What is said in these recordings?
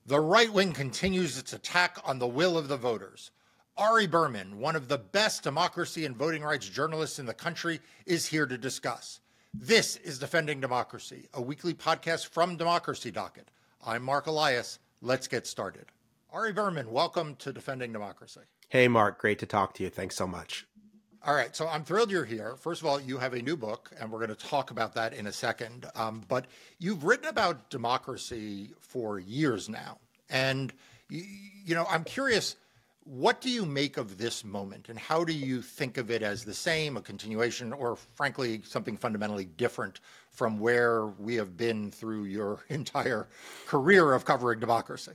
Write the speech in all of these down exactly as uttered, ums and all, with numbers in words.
The right wing continues its attack on the will of the voters. Ari Berman, one of the best democracy and voting rights journalists in the country, is here to discuss. This is Defending Democracy, a weekly podcast from Democracy Docket. I'm Mark Elias. Let's get started. Ari Berman, welcome to Defending Democracy. Hey, Mark. Great to talk to you. Thanks so much. All right. So I'm thrilled you're here. First of all, you have a new book, and we're going to talk about that in a second. Um, but you've written about democracy for years now. And, you, you know, I'm curious, what do you make of this moment? And how do you think of it as the same, a continuation, or frankly, something fundamentally different from where we have been through your entire career of covering democracy?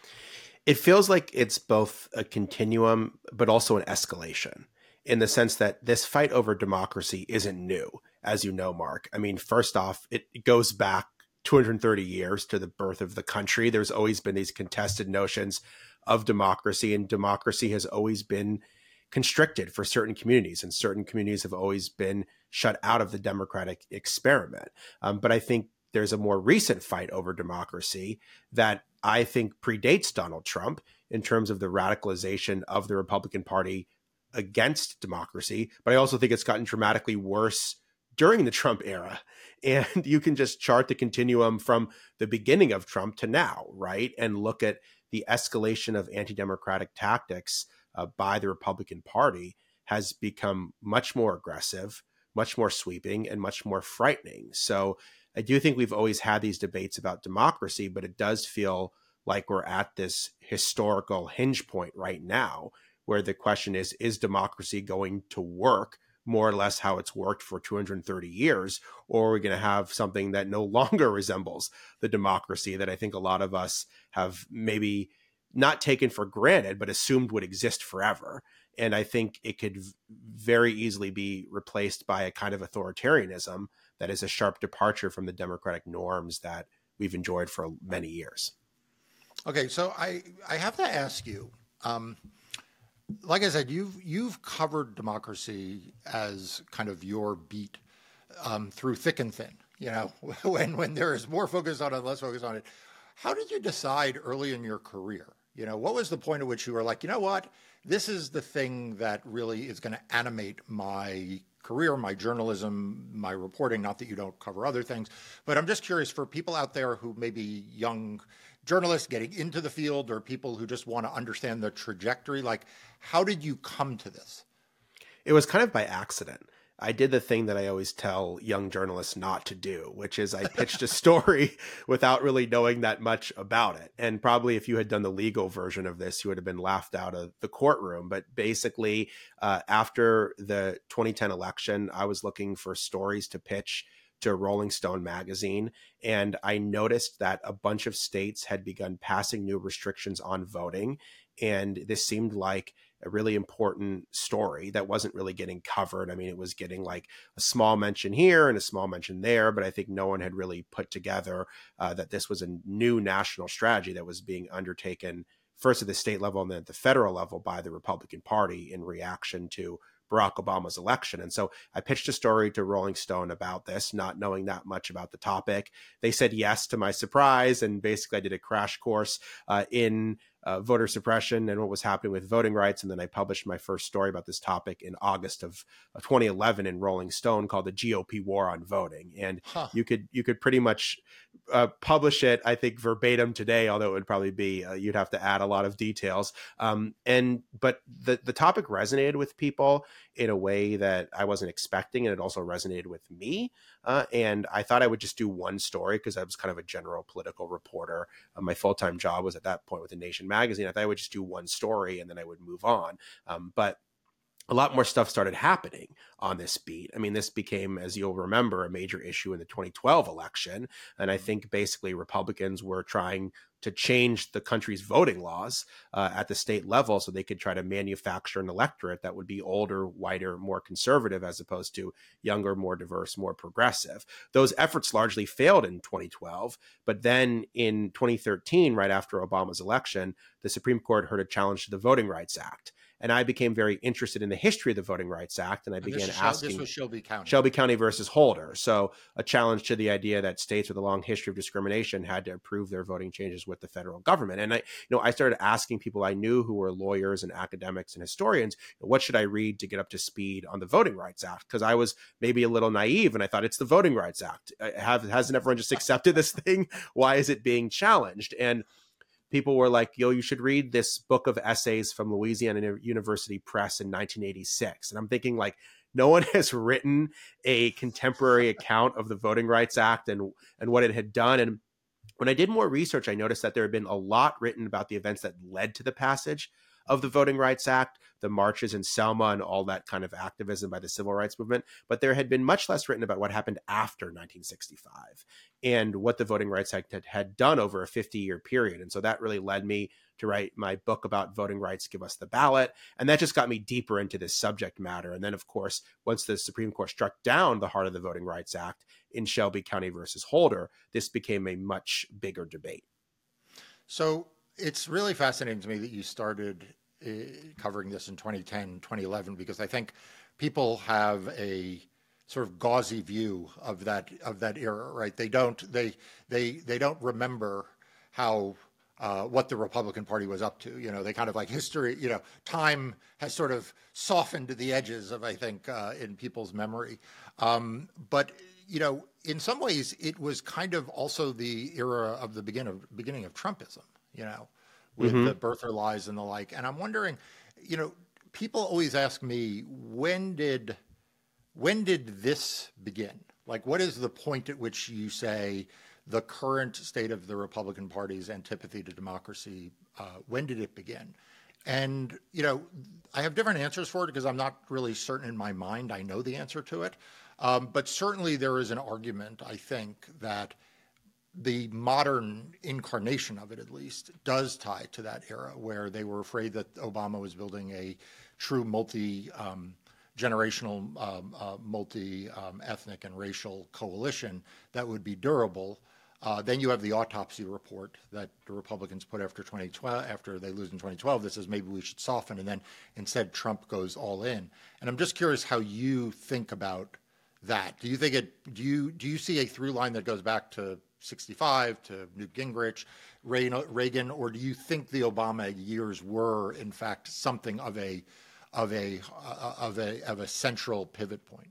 It feels like it's both a continuum, but also an escalation, in the sense that this fight over democracy isn't new, as you know, Mark. I mean, first off, it goes back two hundred thirty years to the birth of the country. There's always been these contested notions of democracy, and democracy has always been constricted for certain communities, and certain communities have always been shut out of the democratic experiment. Um, but I think there's a more recent fight over democracy that I think predates Donald Trump in terms of the radicalization of the Republican Party against democracy. But I also think it's gotten dramatically worse during the Trump era. And you can just chart the continuum from the beginning of Trump to now, right? And look at the escalation of anti-democratic tactics uh, by the Republican Party has become much more aggressive, much more sweeping, and much more frightening. So I do think we've always had these debates about democracy, but it does feel like we're at this historical hinge point right now, where the question is, is democracy going to work more or less how it's worked for two hundred thirty years, or are we going to have something that no longer resembles the democracy that I think a lot of us have maybe not taken for granted, but assumed would exist forever? And I think it could very easily be replaced by a kind of authoritarianism that is a sharp departure from the democratic norms that we've enjoyed for many years. Okay, so I, I have to ask you, um, like I said, you've you've covered democracy as kind of your beat um, through thick and thin. You know, when when there is more focus on it, less focus on it. How did you decide early in your career? You know, what was the point at which you were like, you know what, this is the thing that really is going to animate my career, my journalism, my reporting? Not that you don't cover other things, but I'm just curious for people out there who may be young journalists getting into the field, or people who just want to understand the trajectory, like, how did you come to this? It was kind of by accident. I did the thing that I always tell young journalists not to do, which is I pitched a story without really knowing that much about it. And probably if you had done the legal version of this, you would have been laughed out of the courtroom. But basically, uh, after the twenty ten election, I was looking for stories to pitch to Rolling Stone magazine. And I noticed that a bunch of states had begun passing new restrictions on voting. And this seemed like a really important story that wasn't really getting covered. I mean, it was getting like a small mention here and a small mention there, but I think no one had really put together uh, that this was a new national strategy that was being undertaken first at the state level and then at the federal level by the Republican Party in reaction to Barack Obama's election. And so I pitched a story to Rolling Stone about this, not knowing that much about the topic. They said yes to my surprise. And basically I did a crash course uh, in uh, voter suppression and what was happening with voting rights. And then I published my first story about this topic in August of, of twenty eleven in Rolling Stone called The G O P War on Voting. And huh. you could you could pretty much uh, publish it, I think, verbatim today, although it would probably be, uh, you'd have to add a lot of details. Um, and but the, the topic resonated with people in a way that I wasn't expecting. And it also resonated with me. Uh, and I thought I would just do one story because I was kind of a general political reporter. Uh, my full-time job was at that point with The Nation magazine. I thought I would just do one story and then I would move on. Um, but a lot more stuff started happening on this beat. I mean, this became, as you'll remember, a major issue in the twenty twelve election. And I think basically Republicans were trying to change the country's voting laws uh, at the state level so they could try to manufacture an electorate that would be older, whiter, more conservative, as opposed to younger, more diverse, more progressive. Those efforts largely failed in twenty twelve. But then in twenty thirteen, right after Obama's election, the Supreme Court heard a challenge to the Voting Rights Act. And I became very interested in the history of the Voting Rights Act, and I And began this is Shel- asking. this was Shelby County. Shelby County versus Holder. So a challenge to the idea that states with a long history of discrimination had to approve their voting changes with the federal government. And I, you know, I started asking people I knew who were lawyers and academics and historians, what should I read to get up to speed on the Voting Rights Act? Because I was maybe a little naive and I thought it's the Voting Rights Act. Have, hasn't everyone just accepted this thing? Why is it being challenged? And people were like, yo, you should read this book of essays from Louisiana University Press in nineteen eighty-six. And I'm thinking like, no one has written a contemporary account of the Voting Rights Act and, and what it had done. And when I did more research, I noticed that there had been a lot written about the events that led to the passage of the Voting Rights Act, the marches in Selma and all that kind of activism by the civil rights movement. But there had been much less written about what happened after nineteen sixty-five and what the Voting Rights Act had, had done over a fifty-year period. And so that really led me to write my book about voting rights, Give Us the Ballot. And that just got me deeper into this subject matter. And then, of course, once the Supreme Court struck down the heart of the Voting Rights Act in Shelby County versus Holder, this became a much bigger debate. So it's really fascinating to me that you started uh, covering this in twenty ten, twenty eleven, because I think people have a sort of gauzy view of that of that era, right? They don't they they they don't remember how uh, what the Republican Party was up to. You know, they kind of like history. You know, time has sort of softened the edges of, I think, uh, in people's memory. Um, but you know, in some ways, it was kind of also the era of the begin of beginning of Trumpism. You know, with mm-hmm. the birther lies and the like. And I'm wondering, you know, people always ask me, when did when did this begin? Like, what is the point at which you say the current state of the Republican Party's antipathy to democracy, uh, when did it begin? And, you know, I have different answers for it because I'm not really certain in my mind I know the answer to it. Um, but certainly there is an argument, I think, that the modern incarnation of it, at least, does tie to that era where they were afraid that Obama was building a true multi um, generational, um, uh, multi-ethnic um, and racial coalition that would be durable. Uh, then you have the autopsy report that the Republicans put after twenty twelve, after they lose in twenty twelve, that says maybe we should soften, and then instead Trump goes all in. And I'm just curious how you think about that. Do you think it? Do you do you see a through line that goes back to sixty-five, to Newt Gingrich, Reagan, or do you think the Obama years were in fact something of a of a uh, of a of a central pivot point?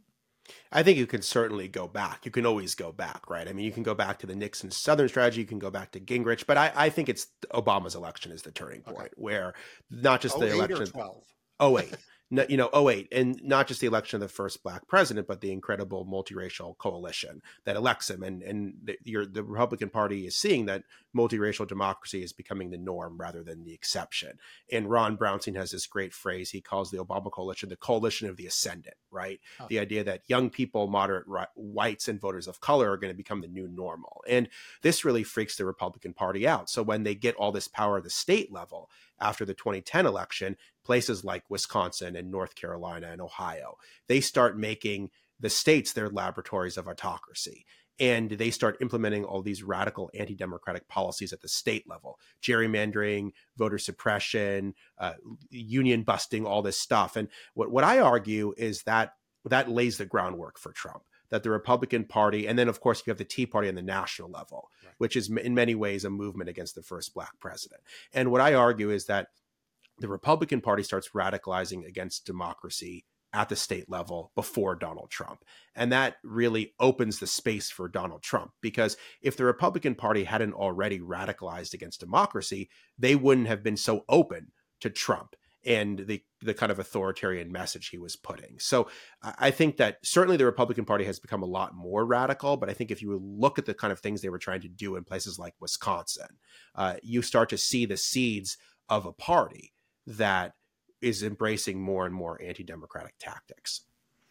I think you can certainly go back. You can always go back, right? I mean, you can go back to the Nixon Southern strategy. You can go back to Gingrich, but I, I think it's Obama's election is the turning point, okay. where not just the election. Or twelve. oh eight No, you know, oh eight and not just the election of the first black president, but the incredible multiracial coalition that elects him. And and the, your, the Republican Party is seeing that multiracial democracy is becoming the norm rather than the exception. And Ron Brownstein has this great phrase he calls the Obama coalition the coalition of the ascendant, right? Huh. The idea that young people, moderate right, whites, and voters of color are going to become the new normal. And this really freaks the Republican Party out. So when they get all this power at the state level after the twenty ten election, places like Wisconsin and North Carolina and Ohio, they start making the states their laboratories of autocracy. And they start implementing all these radical anti-democratic policies at the state level, gerrymandering, voter suppression, uh, union busting, all this stuff. And what, what I argue is that that lays the groundwork for Trump, that the Republican Party, and then of course you have the Tea Party on the national level, right, which is in many ways a movement against the first black president. And what I argue is that the Republican Party starts radicalizing against democracy at the state level before Donald Trump. And that really opens the space for Donald Trump, because if the Republican Party hadn't already radicalized against democracy, they wouldn't have been so open to Trump and the the kind of authoritarian message he was putting. So I think that certainly the Republican Party has become a lot more radical, but I think if you look at the kind of things they were trying to do in places like Wisconsin, uh, you start to see the seeds of a party that is embracing more and more anti-democratic tactics.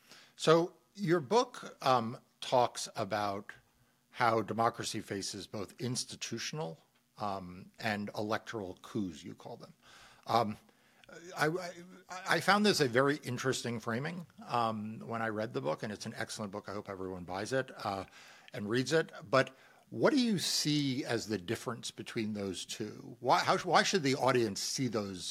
So your book um, talks about how democracy faces both institutional um, and electoral coups, you call them. Um, I, I, I found this a very interesting framing um, when I read the book, and it's an excellent book. I hope everyone buys it uh, and reads it. But what do you see as the difference between those two? Why, how, why should the audience see those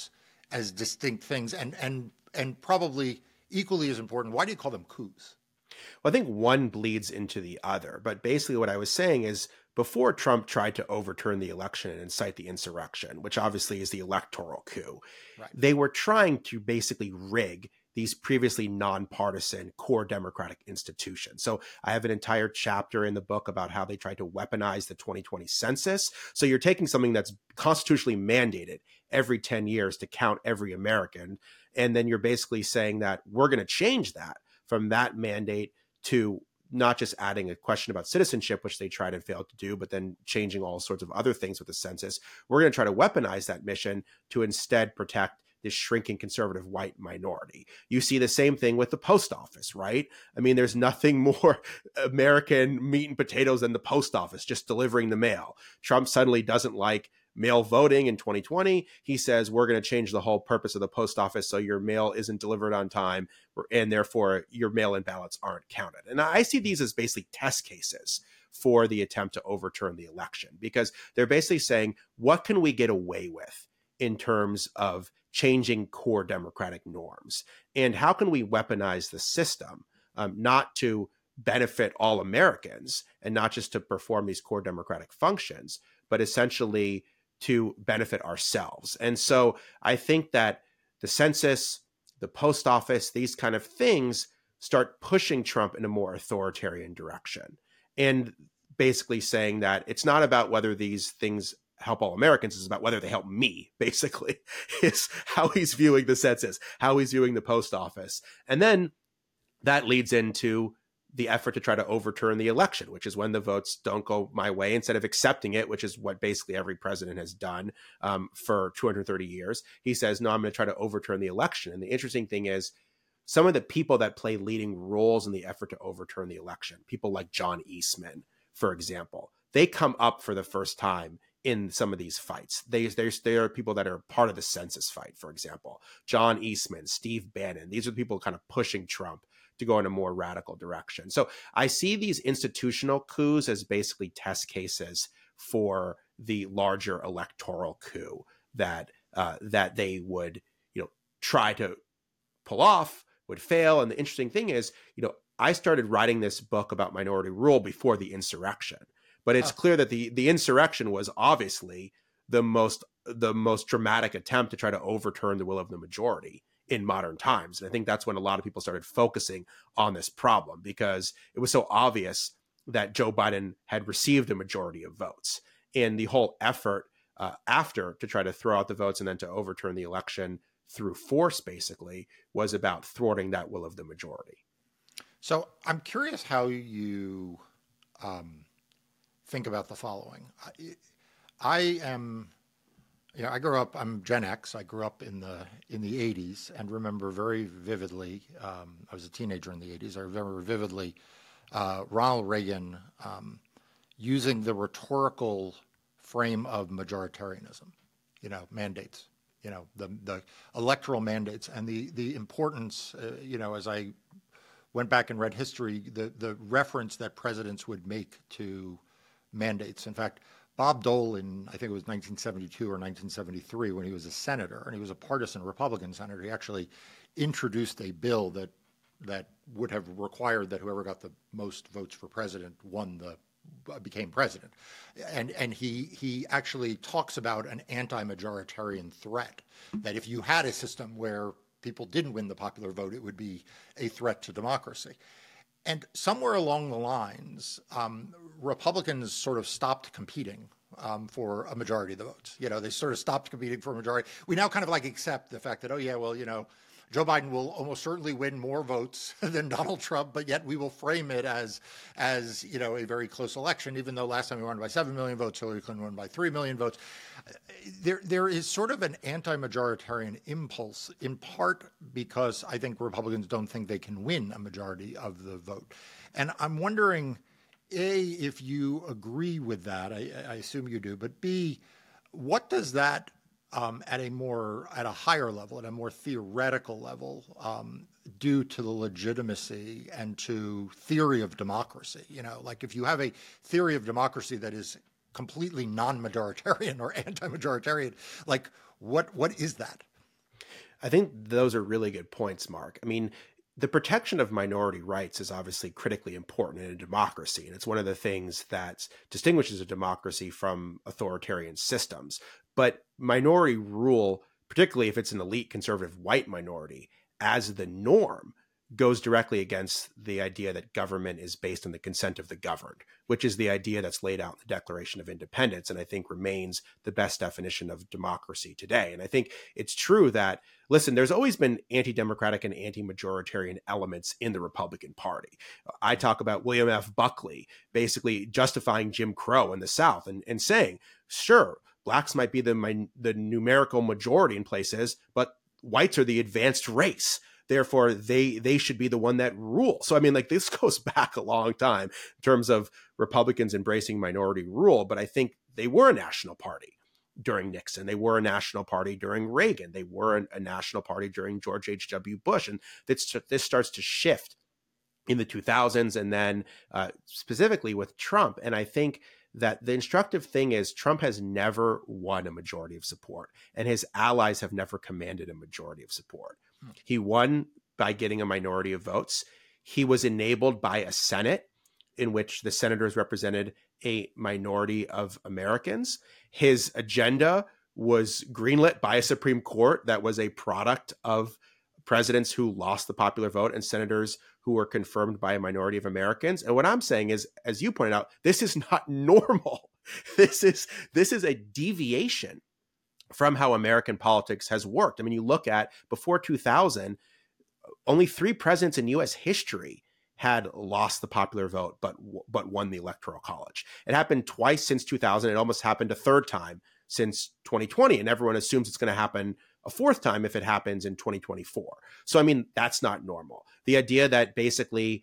as distinct things, and and and probably equally as important, why do you call them coups? Well, I think one bleeds into the other. But basically, what I was saying is before Trump tried to overturn the election and incite the insurrection, which obviously is the electoral coup, Right. they were trying to basically rig these previously nonpartisan core democratic institutions. So I have an entire chapter in the book about how they tried to weaponize the twenty twenty census. So you're taking something that's constitutionally mandated every ten years to count every American. And then you're basically saying that we're going to change that from that mandate to not just adding a question about citizenship, which they tried and failed to do, but then changing all sorts of other things with the census. We're going to try to weaponize that mission to instead protect this shrinking conservative white minority. You see the same thing with the post office, right? I mean, there's nothing more American meat and potatoes than the post office, just delivering the mail. Trump suddenly doesn't like mail voting in twenty twenty. He says, we're going to change the whole purpose of the post office so your mail isn't delivered on time, and therefore your mail-in ballots aren't counted. And I see these as basically test cases for the attempt to overturn the election, because they're basically saying, what can we get away with in terms of changing core democratic norms? And how can we weaponize the system, um, not to benefit all Americans and not just to perform these core democratic functions, but essentially to benefit ourselves? And so I think that the census, the post office, these kind of things start pushing Trump in a more authoritarian direction, and basically saying that it's not about whether these things help all Americans, it's about whether they help me, basically, is how he's viewing the census, how he's viewing the post office. And then that leads into the effort to try to overturn the election, which is when the votes don't go my way, instead of accepting it, which is what basically every president has done um, for two hundred thirty years. He says, no, I'm going to try to overturn the election. And the interesting thing is, some of the people that play leading roles in the effort to overturn the election, people like John Eastman, for example, they come up for the first time in some of these fights. They, there's, there are people that are part of the census fight, for example. John Eastman, Steve Bannon, these are the people kind of pushing Trump to go in a more radical direction. So I see these institutional coups as basically test cases for the larger electoral coup that uh, that they would, you know, try to pull off, would fail. And the interesting thing is, you know, I started writing this book about minority rule before the insurrection, but it's Oh. clear that the the insurrection was obviously the most the most dramatic attempt to try to overturn the will of the majority in modern times. And I think that's when a lot of people started focusing on this problem, because it was so obvious that Joe Biden had received a majority of votes. And the whole effort uh, after to try to throw out the votes and then to overturn the election through force, basically, was about thwarting that will of the majority. So I'm curious how you um, think about the following. I, I am, you know, I grew up. I'm Gen X. I grew up in the in the eighties and remember very vividly. Um, I was a teenager in the eighties. I remember vividly uh, Ronald Reagan um, using the rhetorical frame of majoritarianism. You know, mandates. You know, the the electoral mandates and the the importance. Uh, you know, as I went back and read history, the the reference that presidents would make to mandates. In fact, Bob Dole in, I think it was nineteen seventy-two or nineteen seventy-three, when he was a senator, and he was a partisan Republican senator, he actually introduced a bill that that would have required that whoever got the most votes for president won the became president. And and he he actually talks about an anti-majoritarian threat, that if you had a system where people didn't win the popular vote, it would be a threat to democracy. And somewhere along the lines, um, Republicans sort of stopped competing um, for a majority of the votes. You know, they sort of stopped competing for a majority. We now kind of like accept the fact that, oh yeah, well, you know, Joe Biden will almost certainly win more votes than Donald Trump, but yet we will frame it as, as you know, a very close election, even though last time we won by seven million votes, Hillary Clinton won by three million votes. There, there is sort of an anti-majoritarian impulse, in part because I think Republicans don't think they can win a majority of the vote. And I'm wondering, A, if you agree with that, I, I assume you do, but B, what does that Um, at a more, at a higher level, at a more theoretical level, um, due to the legitimacy and to theory of democracy? You know, like if you have a theory of democracy that is completely non-majoritarian or anti-majoritarian, like what what is that? I think those are really good points, Mark. I mean, the protection of minority rights is obviously critically important in a democracy. And it's one of the things that distinguishes a democracy from authoritarian systems. But minority rule, particularly if it's an elite conservative white minority, as the norm, goes directly against the idea that government is based on the consent of the governed, which is the idea that's laid out in the Declaration of Independence, and I think remains the best definition of democracy today. And I think it's true that, listen, there's always been anti-democratic and anti-majoritarian elements in the Republican Party. I talk about William F. Buckley basically justifying Jim Crow in the South and, and saying, sure, blacks might be the, the numerical majority in places, but whites are the advanced race. Therefore, they they should be the one that rules. So, I mean, like, this goes back a long time in terms of Republicans embracing minority rule. But I think they were a national party during Nixon. They were a national party during Reagan. They were a, a national party during George H W. Bush. And this, this starts to shift in the two thousands and then uh, specifically with Trump. And I think that the instructive thing is Trump has never won a majority of support, and his allies have never commanded a majority of support. Hmm. He won by getting a minority of votes. He was enabled by a Senate in which the senators represented a minority of Americans. His agenda was greenlit by a Supreme Court that was a product of presidents who lost the popular vote and senators who were confirmed by a minority of Americans. And what I'm saying is, as you pointed out, this is not normal. This is this is a deviation from how American politics has worked. I mean, you look at before two thousand, only three presidents in U S history had lost the popular vote, but but won the Electoral College. It happened twice since two thousand. It almost happened a third time since twenty twenty, and everyone assumes it's going to happen a fourth time if it happens in twenty twenty-four. So, I mean, that's not normal. The idea that basically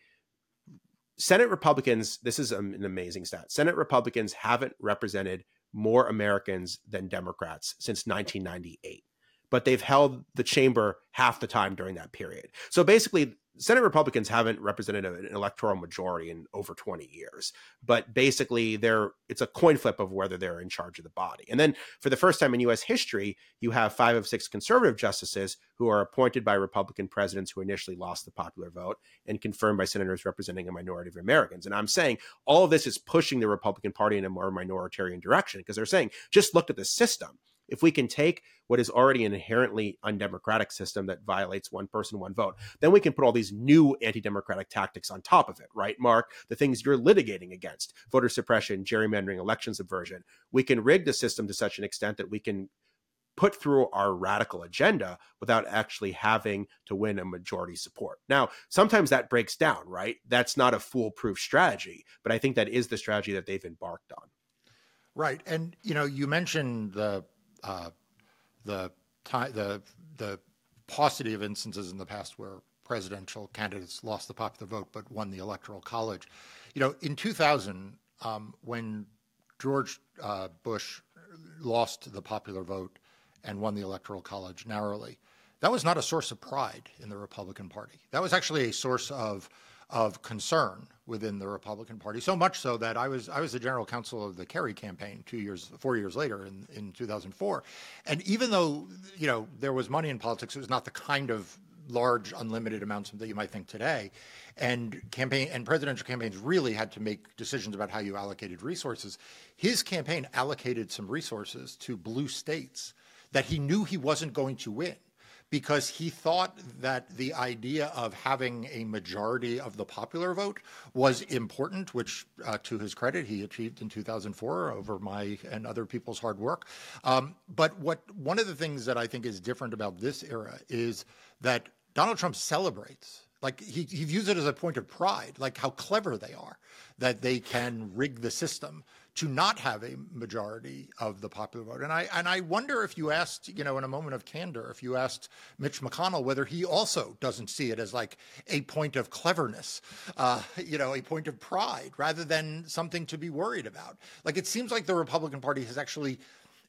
Senate Republicans, this is an amazing stat, Senate Republicans haven't represented more Americans than Democrats since nineteen ninety-eight, but they've held the chamber half the time during that period. So basically, Senate Republicans haven't represented an electoral majority in over twenty years, but basically they're it's a coin flip of whether they're in charge of the body. And then for the first time in U S history, you have five of six conservative justices who are appointed by Republican presidents who initially lost the popular vote and confirmed by senators representing a minority of Americans. And I'm saying all of this is pushing the Republican Party in a more minoritarian direction because they're saying, just look at the system. If we can take what is already an inherently undemocratic system that violates one person, one vote, then we can put all these new anti-democratic tactics on top of it, right, Mark? The things you're litigating against, voter suppression, gerrymandering, election subversion. We can rig the system to such an extent that we can put through our radical agenda without actually having to win a majority support. Now, sometimes that breaks down, right? That's not a foolproof strategy, but I think that is the strategy that they've embarked on. Right. And, you know, you mentioned the Uh, the time, the the paucity of instances in the past where presidential candidates lost the popular vote but won the Electoral College. You know, in two thousand, um, when George uh, Bush lost the popular vote and won the Electoral College narrowly, that was not a source of pride in the Republican Party. That was actually a source of of concern within the Republican Party, so much so that I was I was the general counsel of the Kerry campaign two years, four years later in, in two thousand four. And even though, you know, there was money in politics, it was not the kind of large, unlimited amounts that you might think today. And campaign and presidential campaigns really had to make decisions about how you allocated resources. His campaign allocated some resources to blue states that he knew he wasn't going to win, because he thought that the idea of having a majority of the popular vote was important, which, uh, to his credit, he achieved in two thousand four over my and other people's hard work. Um, but what one of the things that I think is different about this era is that Donald Trump celebrates, like he, he views it as a point of pride, like how clever they are, that they can rig the system to not have a majority of the popular vote. And I and I wonder if you asked, you know, in a moment of candor, if you asked Mitch McConnell whether he also doesn't see it as like a point of cleverness, uh, you know, a point of pride, rather than something to be worried about. Like, it seems like the Republican Party has actually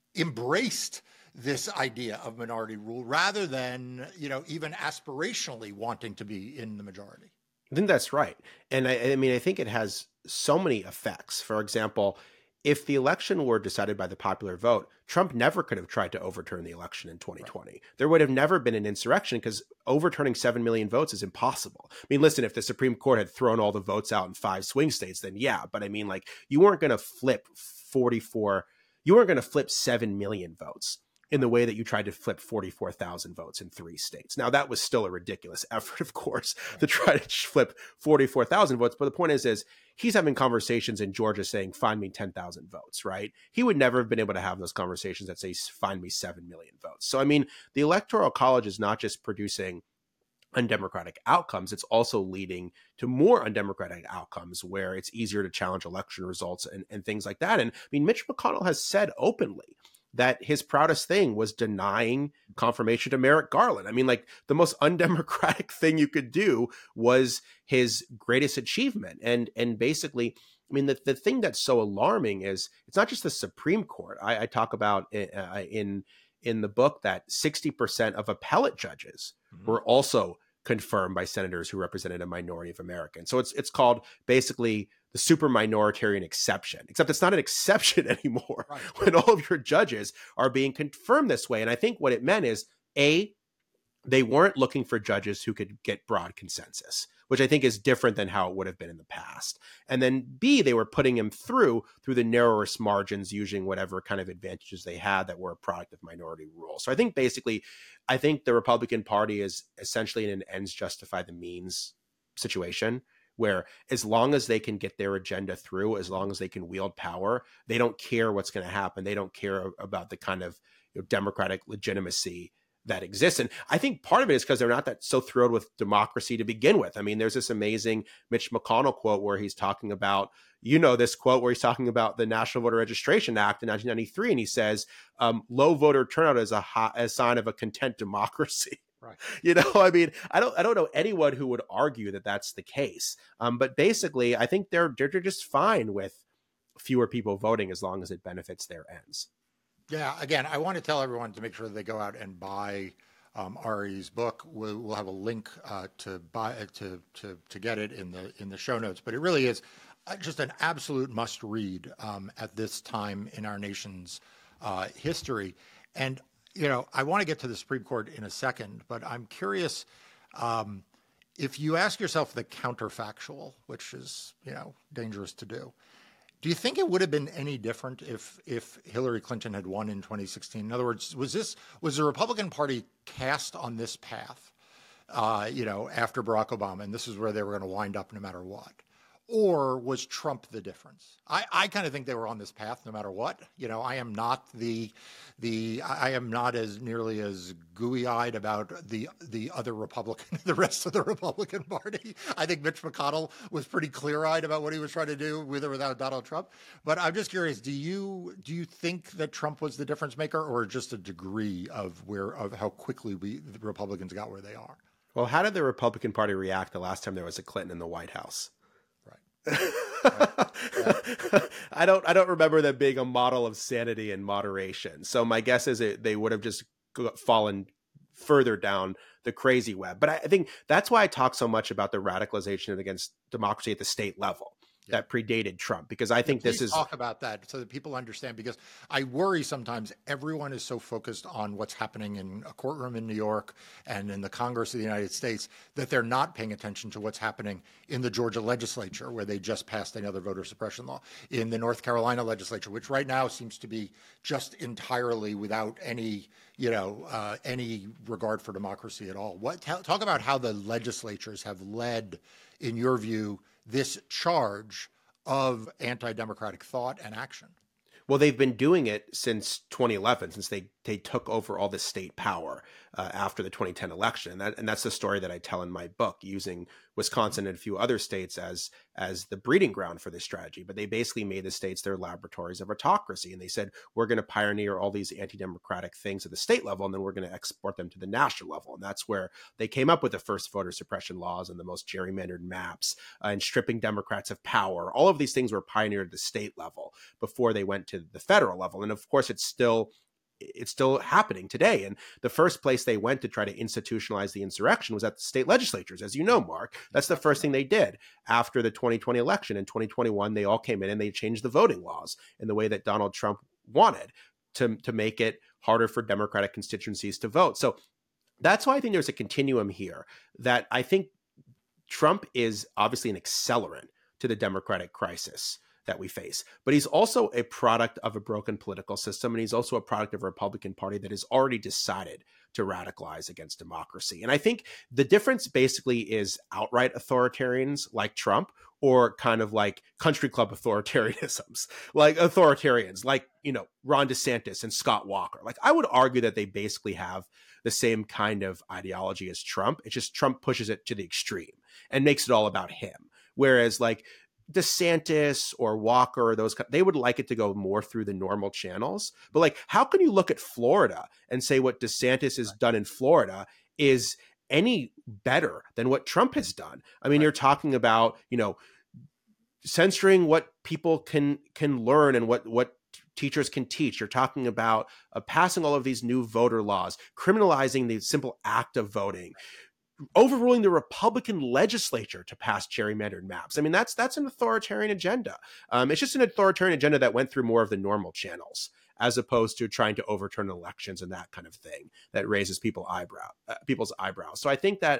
embraced this idea of minority rule rather than, you know, even aspirationally wanting to be in the majority. I think that's right. And I, I mean, I think it has so many effects. For example, if the election were decided by the popular vote, Trump never could have tried to overturn the election in twenty twenty. Right. There would have never been an insurrection because overturning seven million votes is impossible. I mean, listen, if the Supreme Court had thrown all the votes out in five swing states, then yeah. But I mean, like, you weren't going to flip forty-four, you weren't going to flip seven million votes in the way that you tried to flip forty-four thousand votes in three states. Now, that was still a ridiculous effort, of course, to try to flip forty-four thousand votes. But the point is, is he's having conversations in Georgia saying, find me ten thousand votes, right? He would never have been able to have those conversations that say, find me seven million votes. So, I mean, the Electoral College is not just producing undemocratic outcomes, it's also leading to more undemocratic outcomes where it's easier to challenge election results and, and things like that. And I mean, Mitch McConnell has said openly that his proudest thing was denying confirmation to Merrick Garland. I mean, like, the most undemocratic thing you could do was his greatest achievement. And and basically, I mean, the, the thing that's so alarming is it's not just the Supreme Court. I, I talk about uh, in in the book that sixty percent of appellate judges mm-hmm. were also confirmed by senators who represented a minority of Americans. So it's it's called basically the super minoritarian exception, except it's not an exception anymore right. when all of your judges are being confirmed this way. And I think what it meant is, A, they weren't looking for judges who could get broad consensus, which I think is different than how it would have been in the past. And then B, they were putting him through through the narrowest margins, using whatever kind of advantages they had that were a product of minority rule. So I think basically, I think the Republican Party is essentially in an ends justify the means situation, where as long as they can get their agenda through, as long as they can wield power, they don't care what's going to happen. They don't care about the kind of, you know, democratic legitimacy that exists. And I think part of it is because they're not that so thrilled with democracy to begin with. I mean, there's this amazing Mitch McConnell quote where he's talking about, you know, this quote where he's talking about the National Voter Registration Act in nineteen ninety-three. And he says, um, low voter turnout is a, high, a sign of a content democracy. Right. You know, I mean, I don't, I don't know anyone who would argue that that's the case. Um, but basically, I think they're, they're just fine with fewer people voting as long as it benefits their ends. Yeah. Again, I want to tell everyone to make sure that they go out and buy um, Ari's book. We'll, we'll have a link uh, to buy to to to get it in the in the show notes. But it really is just an absolute must read um, at this time in our nation's uh, history. And you know, I want to get to the Supreme Court in a second, but I'm curious um, if you ask yourself the counterfactual, which is, you know, dangerous to do. Do you think it would have been any different if if Hillary Clinton had won in twenty sixteen? In other words, was this was the Republican Party cast on this path, uh, you know, after Barack Obama, and this is where they were going to wind up no matter what? Or was Trump the difference? I, I kind of think they were on this path no matter what. You know, I am not the the I am not as nearly as gooey-eyed about the the other Republican, the rest of the Republican Party. I think Mitch McConnell was pretty clear-eyed about what he was trying to do with or without Donald Trump. But I'm just curious, do you do you think that Trump was the difference maker, or just a degree of where of how quickly we the Republicans got where they are? Well, how did the Republican Party react the last time there was a Clinton in the White House? I don't I don't remember them being a model of sanity and moderation. So my guess is it, they would have just fallen further down the crazy web. But I, I think that's why I talk so much about the radicalization against democracy at the state level. Yeah. That predated Trump, because I think yeah, this is talk about that so that people understand, because I worry sometimes everyone is so focused on what's happening in a courtroom in New York and in the Congress of the United States that they're not paying attention to what's happening in the Georgia legislature, where they just passed another voter suppression law, in the North Carolina legislature, which right now seems to be just entirely without any, you know, uh, any regard for democracy at all. What talk about how the legislatures have led, in your view, this charge of anti-democratic thought and action? Well, they've been doing it since twenty eleven, since they, they took over all the state power uh, after the twenty ten election. And, that, and that's the story that I tell in my book, using Wisconsin and a few other states as, as the breeding ground for this strategy. But they basically made the states their laboratories of autocracy. And they said, we're going to pioneer all these anti-democratic things at the state level, and then we're going to export them to the national level. And that's where they came up with the first voter suppression laws and the most gerrymandered maps uh, and stripping Democrats of power. All of these things were pioneered at the state level before they went to the federal level. And of course, it's still it's still happening today. And the first place they went to try to institutionalize the insurrection was at the state legislatures, as you know, Mark. That's the first thing they did after the twenty twenty election. In twenty twenty-one, they all came in and they changed the voting laws in the way that Donald Trump wanted to, to make it harder for Democratic constituencies to vote. So that's why I think there's a continuum here that I think Trump is obviously an accelerant to the Democratic crisis that we face. But he's also a product of a broken political system. And he's also a product of a Republican Party that has already decided to radicalize against democracy. And I think the difference basically is outright authoritarians like Trump, or kind of like country club authoritarianisms, like authoritarians like, you know, Ron DeSantis and Scott Walker. Like, I would argue that they basically have the same kind of ideology as Trump. It's just Trump pushes it to the extreme and makes it all about him. Whereas like DeSantis or Walker, or those, they would like it to go more through the normal channels. But like, how can you look at Florida and say what DeSantis has done in Florida is any better than what Trump has done? I mean, right. You're talking about, you know, censoring what people can can learn and what what teachers can teach. You're talking about uh, passing all of these new voter laws, criminalizing the simple act of voting, overruling the Republican legislature to pass gerrymandered maps. I mean, that's that's an authoritarian agenda. Um, it's just an authoritarian agenda that went through more of the normal channels, as opposed to trying to overturn elections and that kind of thing that raises people eyebrow uh, people's eyebrows. So I think that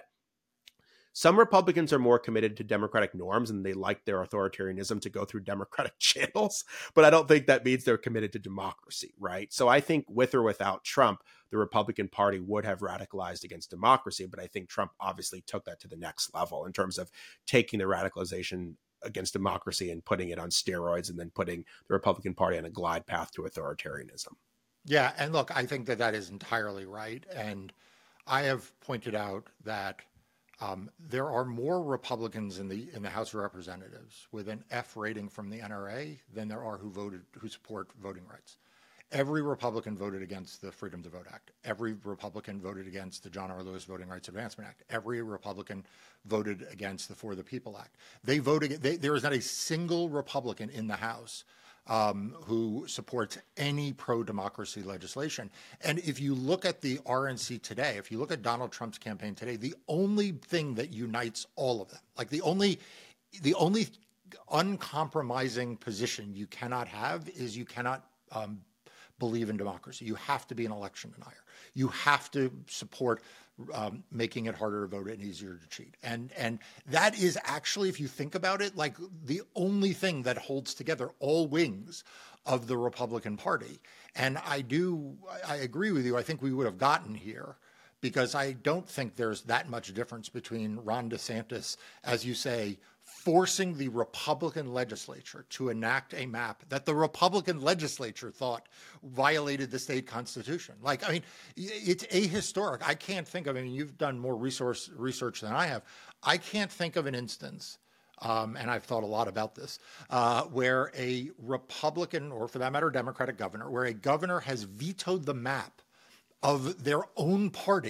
some Republicans are more committed to Democratic norms and they like their authoritarianism to go through Democratic channels, but I don't think that means they're committed to democracy, right? So I think with or without Trump, the Republican Party would have radicalized against democracy, but I think Trump obviously took that to the next level in terms of taking the radicalization against democracy and putting it on steroids and then putting the Republican Party on a glide path to authoritarianism. Yeah, and look, I think that that is entirely right. And I have pointed out that Um, there are more Republicans in the in the House of Representatives with an F rating from the N R A than there are who voted who support voting rights. Every Republican voted against the Freedom to Vote Act. Every Republican voted against the John R. Lewis Voting Rights Advancement Act. Every Republican voted against the For the People Act. They voted. They, there is not a single Republican in the House Um, who supports any pro-democracy legislation. And if you look at the R N C today, if you look at Donald Trump's campaign today, the only thing that unites all of them, like the only, the only uncompromising position you cannot have is you cannot um, believe in democracy. You have to be an election denier. You have to support Um, making it harder to vote and easier to cheat. And and that is actually, if you think about it, like the only thing that holds together all wings of the Republican Party. And I do, I agree with you. I think we would have gotten here because I don't think there's that much difference between Ron DeSantis, as you say, forcing the Republican legislature to enact a map that the Republican legislature thought violated the state constitution. Like, I mean, it's ahistoric. I can't think of, I mean, you've done more resource research than I have. I can't think of an instance, um, and I've thought a lot about this, uh, where a Republican, or for that matter, Democratic governor, where a governor has vetoed the map of their own party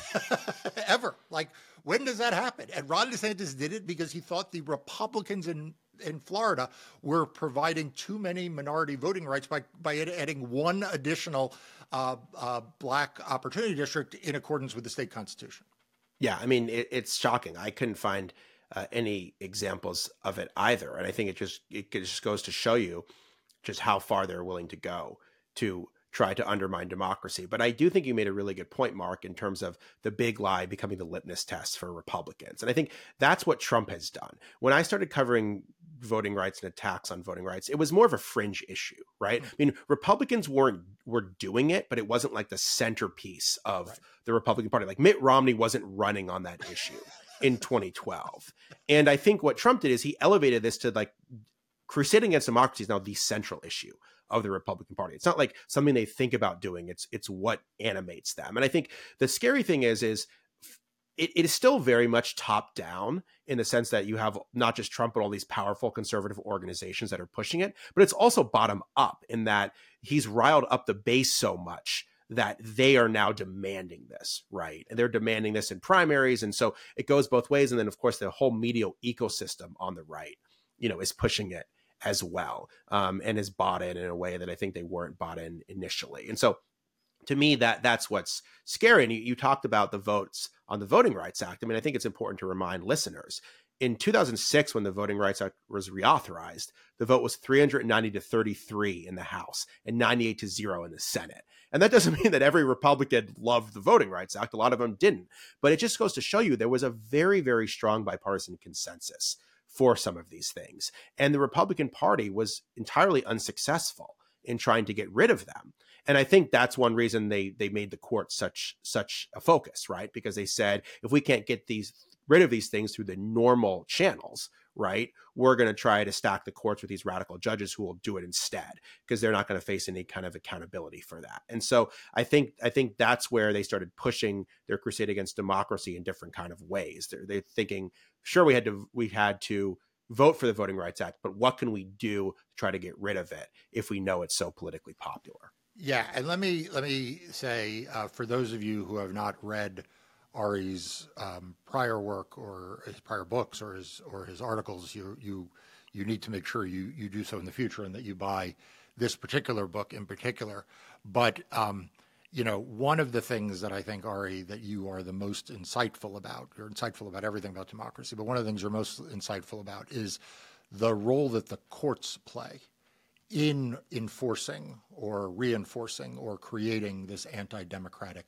ever. Like, when does that happen? And Ron DeSantis did it because he thought the Republicans in, in Florida were providing too many minority voting rights by, by adding one additional uh, uh, black opportunity district in accordance with the state constitution. Yeah, I mean, it, it's shocking. I couldn't find uh, any examples of it either. And I think it just it just goes to show you just how far they're willing to go to try to undermine democracy. But I do think you made a really good point, Mark, in terms of the big lie becoming the litmus test for Republicans. And I think that's what Trump has done. When I started covering voting rights and attacks on voting rights, it was more of a fringe issue, right? Mm-hmm. I mean, Republicans weren't were doing it, but it wasn't like the centerpiece of right. the Republican Party. Like Mitt Romney wasn't running on that issue in twenty twelve. And I think what Trump did is he elevated this to like crusading against democracy is now the central issue of the Republican Party. It's not like something they think about doing. It's it's what animates them. And I think the scary thing is, is it, it is still very much top down in the sense that you have not just Trump, but all these powerful conservative organizations that are pushing it. But it's also bottom up in that he's riled up the base so much that they are now demanding this, right? And they're demanding this in primaries. And so it goes both ways. And then, of course, the whole media ecosystem on the right, you know, is pushing it as well, um, and is bought in in a way that I think they weren't bought in initially. And so to me, that that's what's scary. And you, you talked about the votes on the Voting Rights Act. I mean, I think it's important to remind listeners. In two thousand six, when the Voting Rights Act was reauthorized, the vote was three hundred ninety to thirty-three in the House and ninety-eight to zero in the Senate. And that doesn't mean that every Republican loved the Voting Rights Act. A lot of them didn't. But it just goes to show you there was a very, very strong bipartisan consensus for some of these things. And the Republican Party was entirely unsuccessful in trying to get rid of them. And I think that's one reason they they made the court such such a focus, right? Because they said, if we can't get these rid of these things through the normal channels, right, we're going to try to stack the courts with these radical judges who will do it instead, because they're not going to face any kind of accountability for that. And so I think I think that's where they started pushing their crusade against democracy in different kind of ways. They're, they're thinking, sure, we had to we had to vote for the Voting Rights Act, but what can we do to try to get rid of it if we know it's so politically popular? Yeah, and let me let me say, uh, for those of you who have not read Ari's um, prior work or his prior books or his or his articles, you you you need to make sure you you do so in the future and that you buy this particular book in particular. But um, you know, one of the things that I think, Ari, that you are the most insightful about, you're insightful about everything about democracy, but one of the things you're most insightful about is the role that the courts play in enforcing or reinforcing or creating this anti-democratic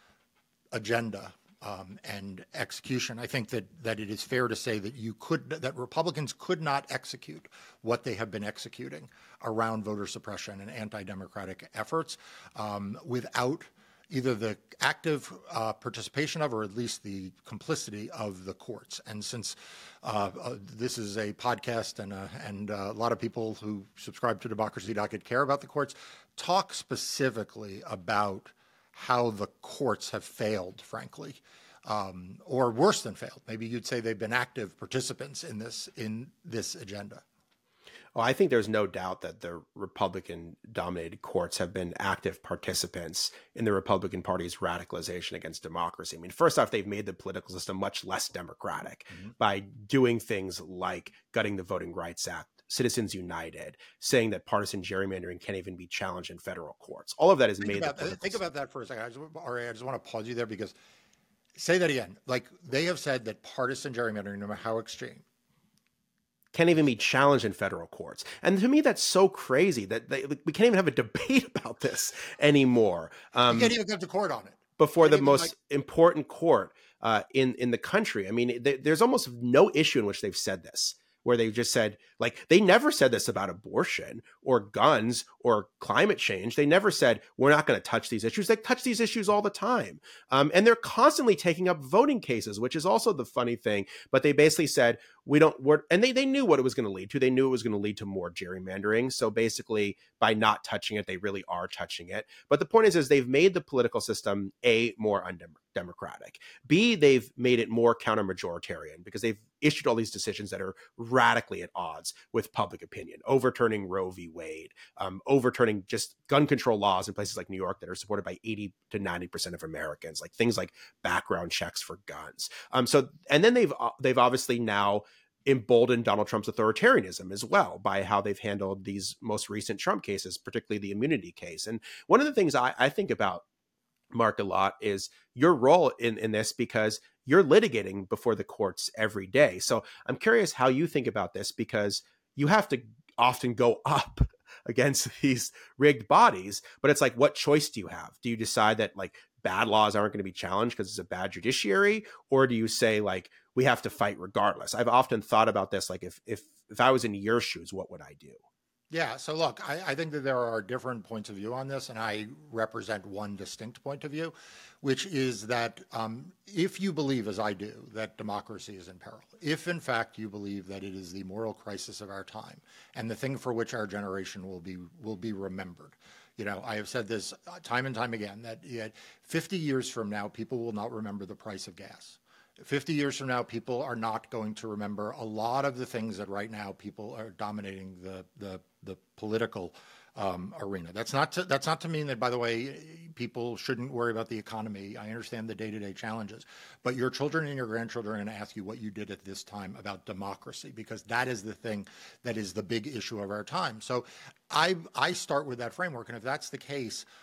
agenda um, and execution. I think that that it is fair to say that you could that Republicans could not execute what they have been executing around voter suppression and anti-democratic efforts um, without either the active uh, participation of, or at least the complicity of, the courts. And since uh, uh, this is a podcast and, uh, and uh, a lot of people who subscribe to Democracy Docket care about the courts, talk specifically about how the courts have failed, frankly, um, or worse than failed. Maybe you'd say they've been active participants in this in this agenda. Well, I think there's no doubt that the Republican-dominated courts have been active participants in the Republican Party's radicalization against democracy. I mean, first off, they've made the political system much less democratic mm-hmm. by doing things like gutting the Voting Rights Act, Citizens United, saying that partisan gerrymandering can't even be challenged in federal courts. All of that is think made. About, the think about that for a second. I just, Ari, I just want to pause you there because say that again. Like they have said that partisan gerrymandering, no matter how extreme, can't even be challenged in federal courts. And to me, that's so crazy that they, we can't even have a debate about this anymore. Um, you can't even go to court on it. Before the most like- important court uh, in, in the country. I mean, they, there's almost no issue in which they've said this, where they've just said, like, they never said this about abortion or guns or climate change. They never said, we're not going to touch these issues. They touch these issues all the time. Um, and they're constantly taking up voting cases, which is also the funny thing. But they basically said, we don't, we're, and they, they knew what it was going to lead to. They knew it was going to lead to more gerrymandering. So basically, by not touching it, they really are touching it. But the point is, is they've made the political system, A, more undemocratic. B, they've made it more counter-majoritarian because they've issued all these decisions that are radically at odds with public opinion, overturning Roe v. Wade, um, overturning just gun control laws in places like New York that are supported by eighty to ninety percent of Americans, like things like background checks for guns. Um, so, and then they've they've obviously now emboldened Donald Trump's authoritarianism as well by how they've handled these most recent Trump cases, particularly the immunity case. And one of the things I, I think about, Mark, a lot is your role in, in this, because you're litigating before the courts every day. So I'm curious how you think about this, because you have to often go up against these rigged bodies, but it's like, what choice do you have? Do you decide that like bad laws aren't going to be challenged because it's a bad judiciary? Or do you say like, we have to fight regardless? I've often thought about this, like if if if I was in your shoes, what would I do? Yeah, so look, I, I think that there are different points of view on this, and I represent one distinct point of view, which is that um, if you believe, as I do, that democracy is in peril, if in fact you believe that it is the moral crisis of our time and the thing for which our generation will be will be remembered. You know, I have said this time and time again, that yet fifty years from now, people will not remember the price of gas. fifty years from now, people are not going to remember a lot of the things that right now people are dominating the the, the political um, arena. That's not to, that's not to mean that, by the way, people shouldn't worry about the economy. I understand the day-to-day challenges, but your children and your grandchildren are going to ask you what you did at this time about democracy, because that is the thing that is the big issue of our time. So I I start with that framework, and if that's the case,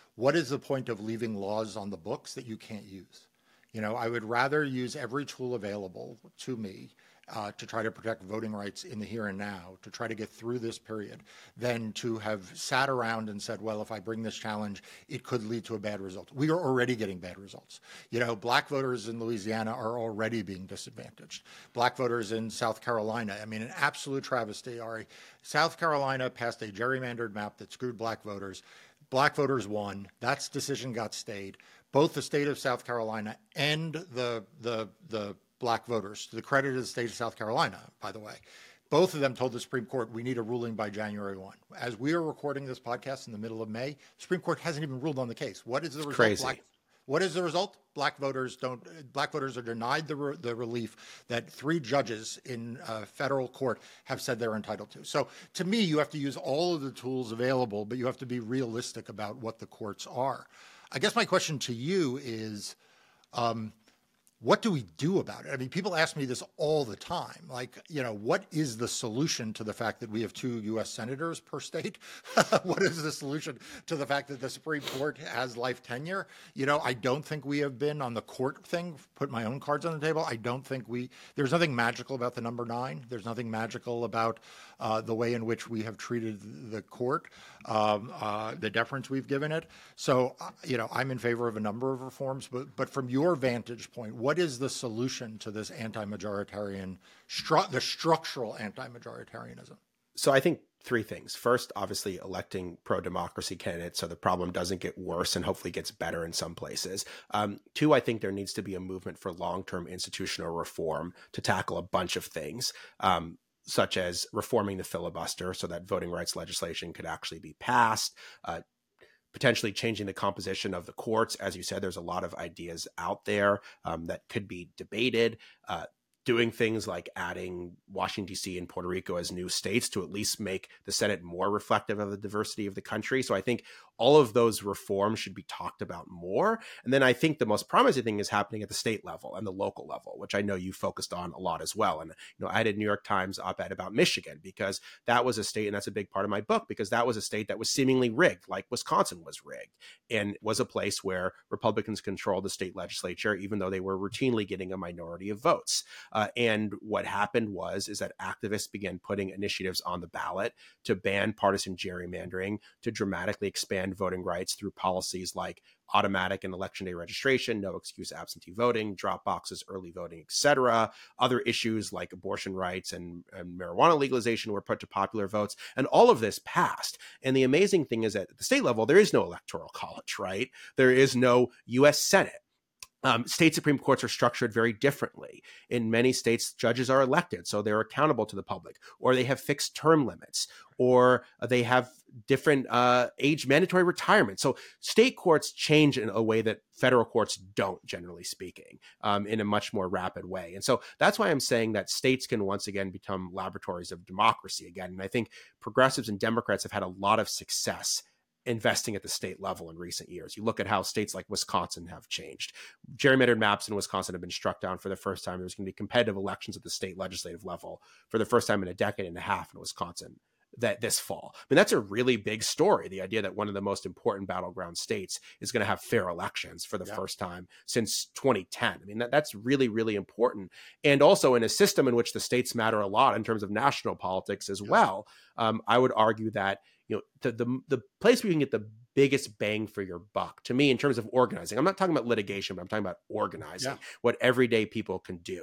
what is the point of leaving laws on the books that you can't use? You know, I would rather use every tool available to me uh, to try to protect voting rights in the here and now, to try to get through this period, than to have sat around and said, well, if I bring this challenge, it could lead to a bad result. We are already getting bad results. You know, black voters in Louisiana are already being disadvantaged. Black voters in South Carolina, I mean, an absolute travesty, Ari. South Carolina passed a gerrymandered map that screwed black voters. Black voters won. That decision got stayed. Both the state of South Carolina and the the the black voters, to the credit of the state of South Carolina, by the way, both of them told the Supreme Court, we need a ruling by January first. As we are recording this podcast in the middle of May, the Supreme Court hasn't even ruled on the case. What is the It's result? crazy. Black, what is the result? Black voters don't. Black voters are denied the re, the relief that three judges in uh, federal court have said they're entitled to. So, to me, you have to use all of the tools available, but you have to be realistic about what the courts are. I guess my question to you is, um, what do we do about it? I mean, people ask me this all the time. Like, you know, what is the solution to the fact that we have two U S senators per state? What is the solution to the fact that the Supreme Court has life tenure? You know, I don't think we have been on the court thing, put my own cards on the table. I don't think we, there's nothing magical about the number nine. There's nothing magical about uh, the way in which we have treated the court, um, uh, the deference we've given it. So, uh, you know, I'm in favor of a number of reforms, but, but from your vantage point, what is the solution to this anti-majoritarian, stru- the structural anti-majoritarianism? So I think three things. First, obviously electing pro-democracy candidates so the problem doesn't get worse and hopefully gets better in some places. Um, two, I think there needs to be a movement for long-term institutional reform to tackle a bunch of things, um, such as reforming the filibuster so that voting rights legislation could actually be passed, uh, potentially changing the composition of the courts. As you said, there's a lot of ideas out there um, that could be debated. Uh, doing things like adding Washington, D C and Puerto Rico as new states to at least make the Senate more reflective of the diversity of the country. So I think all of those reforms should be talked about more. And then I think the most promising thing is happening at the state level and the local level, which I know you focused on a lot as well. And, you know, I had a New York Times op-ed about Michigan because that was a state, and that's a big part of my book, because that was a state that was seemingly rigged, like Wisconsin was rigged, and was a place where Republicans controlled the state legislature, even though they were routinely getting a minority of votes. Uh, and what happened was, is that activists began putting initiatives on the ballot to ban partisan gerrymandering, to dramatically expand voting rights through policies like automatic and election day registration, no excuse absentee voting, drop boxes, early voting, et cetera. Other issues like abortion rights and, and marijuana legalization were put to popular votes. And all of this passed. And the amazing thing is that at the state level, there is no electoral college, right? There is no U S Senate. Um, state Supreme Courts are structured very differently. In many states, judges are elected, so they're accountable to the public, or they have fixed term limits, or they have different uh, age mandatory retirement. So state courts change in a way that federal courts don't, generally speaking, um, in a much more rapid way. And so that's why I'm saying that states can once again become laboratories of democracy again. And I think progressives and Democrats have had a lot of success investing at the state level in recent years. You look at how states like Wisconsin have changed. Gerrymandered maps in Wisconsin have been struck down for the first time. There's going to be competitive elections at the state legislative level for the first time in a decade and a half in Wisconsin that this fall. I mean, that's a really big story. The idea that one of the most important battleground states is going to have fair elections for the yeah. first time since twenty ten. I mean, that, that's really, really important. And also in a system in which the states matter a lot in terms of national politics as yeah. well, um, I would argue that you know, the, the the place where you can get the biggest bang for your buck, to me, in terms of organizing, I'm not talking about litigation, but I'm talking about organizing, yeah. what everyday people can do,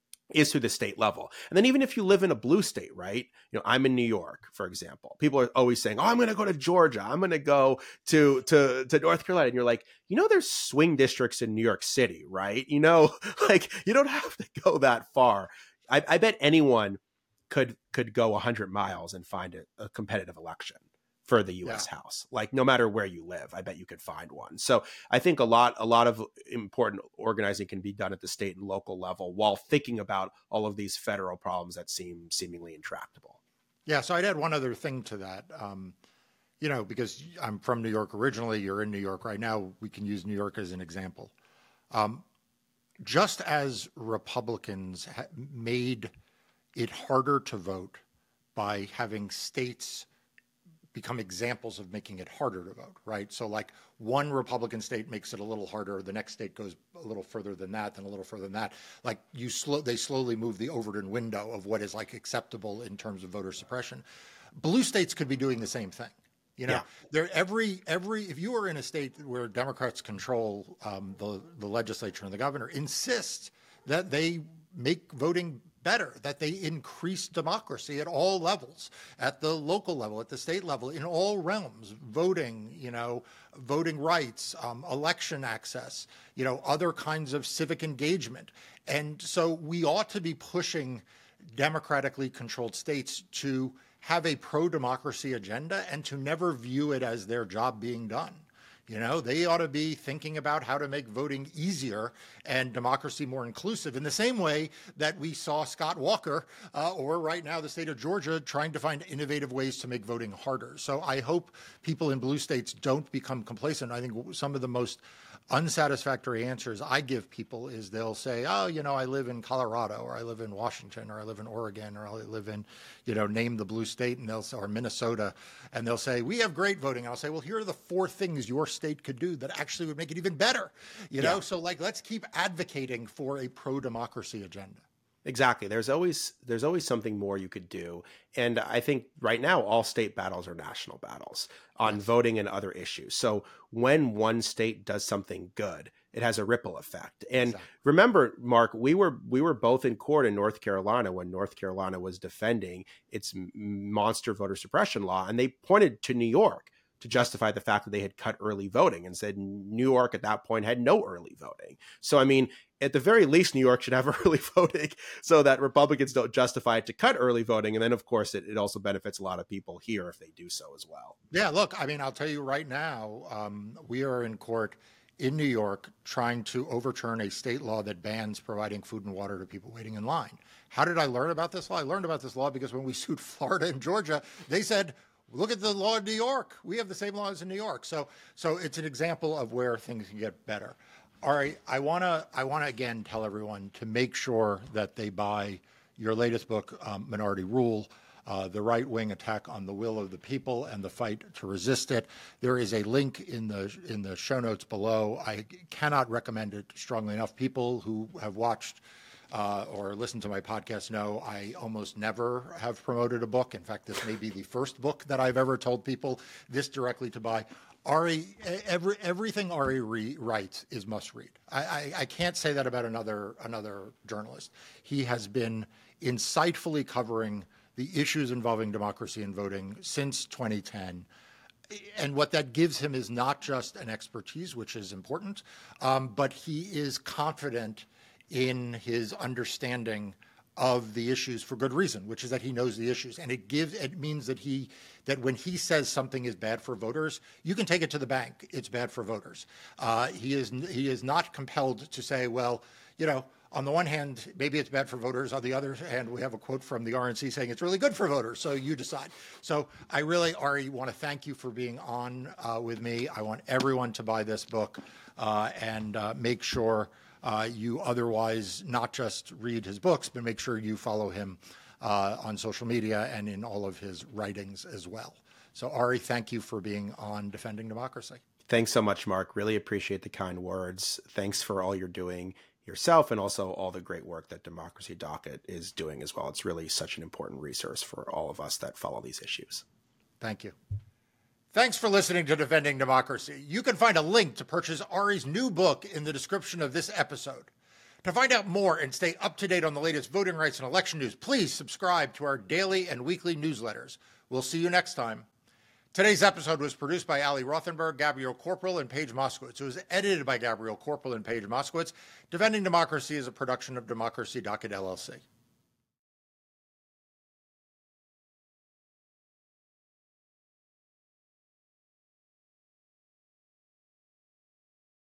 is through the state level. And then even if you live in a blue state, right? You know, I'm in New York, for example. People are always saying, oh, I'm going to go to Georgia. I'm going to go to, to, to North Carolina. And you're like, you know, there's swing districts in New York City, right? You know, like you don't have to go that far. I, I bet anyone could, could go one hundred miles and find a, a competitive election for the U S yeah. House. Like no matter where you live, I bet you could find one. So I think a lot, a lot of important organizing can be done at the state and local level while thinking about all of these federal problems that seem seemingly intractable. Yeah. So I'd add one other thing to that. Um, you know, because I'm from New York originally, you're in New York right now. We can use New York as an example. Um, just as Republicans ha- made it harder to vote by having states become examples of making it harder to vote, right? So like one Republican state makes it a little harder, the next state goes a little further than that, then a little further than that. Like you slow, they slowly move the Overton window of what is like acceptable in terms of voter suppression. Blue states could be doing the same thing. You know, yeah. There every every if you are in a state where Democrats control um, the the legislature and the governor, insist that they make voting better, that they increase democracy at all levels, at the local level, at the state level, in all realms, voting, you know, voting rights, um, election access, you know, other kinds of civic engagement. And so we ought to be pushing democratically controlled states to have a pro-democracy agenda and to never view it as their job being done. You know, they ought to be thinking about how to make voting easier and democracy more inclusive in the same way that we saw Scott Walker uh, or right now the state of Georgia trying to find innovative ways to make voting harder. So I hope people in blue states don't become complacent. I think some of the most unsatisfactory answers I give people is they'll say, oh, you know, I live in Colorado or I live in Washington or I live in Oregon or I live in, you know, name the blue state and they'll say, or Minnesota. And they'll say, we have great voting. And I'll say, well, here are the four things your state could do that actually would make it even better. You know, yeah. So like, let's keep advocating for a pro-democracy agenda. Exactly. There's always there's always something more you could do. And I think right now, all state battles are national battles on yes. voting and other issues. So when one state does something good, it has a ripple effect. And exactly. Remember, Mark, we were we were both in court in North Carolina when North Carolina was defending its monster voter suppression law. And they pointed to New York to justify the fact that they had cut early voting and said New York at that point had no early voting. So, I mean, at the very least, New York should have early voting so that Republicans don't justify it to cut early voting. And then, of course, it, it also benefits a lot of people here if they do so as well. Yeah, look, I mean, I'll tell you right now, um, we are in court in New York trying to overturn a state law that bans providing food and water to people waiting in line. How did I learn about this law? I learned about this law because when we sued Florida and Georgia, they said, look at the law in New York. We have the same laws in New York. So so it's an example of where things can get better. All right, I want to, I want to again tell everyone to make sure that they buy your latest book, um, Minority Rule, uh, The Right-Wing Attack on the Will of the People and the Fight to Resist It. There is a link in the in the show notes below. I cannot recommend it strongly enough. People who have watched Uh, or listen to my podcast know I almost never have promoted a book. In fact, this may be the first book that I've ever told people this directly to buy. Ari, every, everything Ari re- writes is must read. I, I, I can't say that about another another journalist. He has been insightfully covering the issues involving democracy and voting since twenty ten. And what that gives him is not just an expertise, which is important, um, but he is confident in his understanding of the issues for good reason, which is that he knows the issues. And it gives, it means that he, that when he says something is bad for voters, you can take it to the bank. It's bad for voters. Uh, he is, he is not compelled to say, well, you know, on the one hand, maybe it's bad for voters. On the other hand, we have a quote from the R N C saying it's really good for voters. So you decide. So I really, Ari, want to thank you for being on uh, with me. I want everyone to buy this book uh, and uh, make sure Uh, you otherwise not just read his books, but make sure you follow him uh, on social media and in all of his writings as well. So Ari, thank you for being on Defending Democracy. Thanks so much, Mark. Really appreciate the kind words. Thanks for all you're doing yourself and also all the great work that Democracy Docket is doing as well. It's really such an important resource for all of us that follow these issues. Thank you. Thanks for listening to Defending Democracy. You can find a link to purchase Ari's new book in the description of this episode. To find out more and stay up to date on the latest voting rights and election news, please subscribe to our daily and weekly newsletters. We'll see you next time. Today's episode was produced by Ali Rothenberg, Gabrielle Corporal, and Paige Moskowitz. It was edited by Gabrielle Corporal and Paige Moskowitz. Defending Democracy is a production of Democracy Docket, L L C.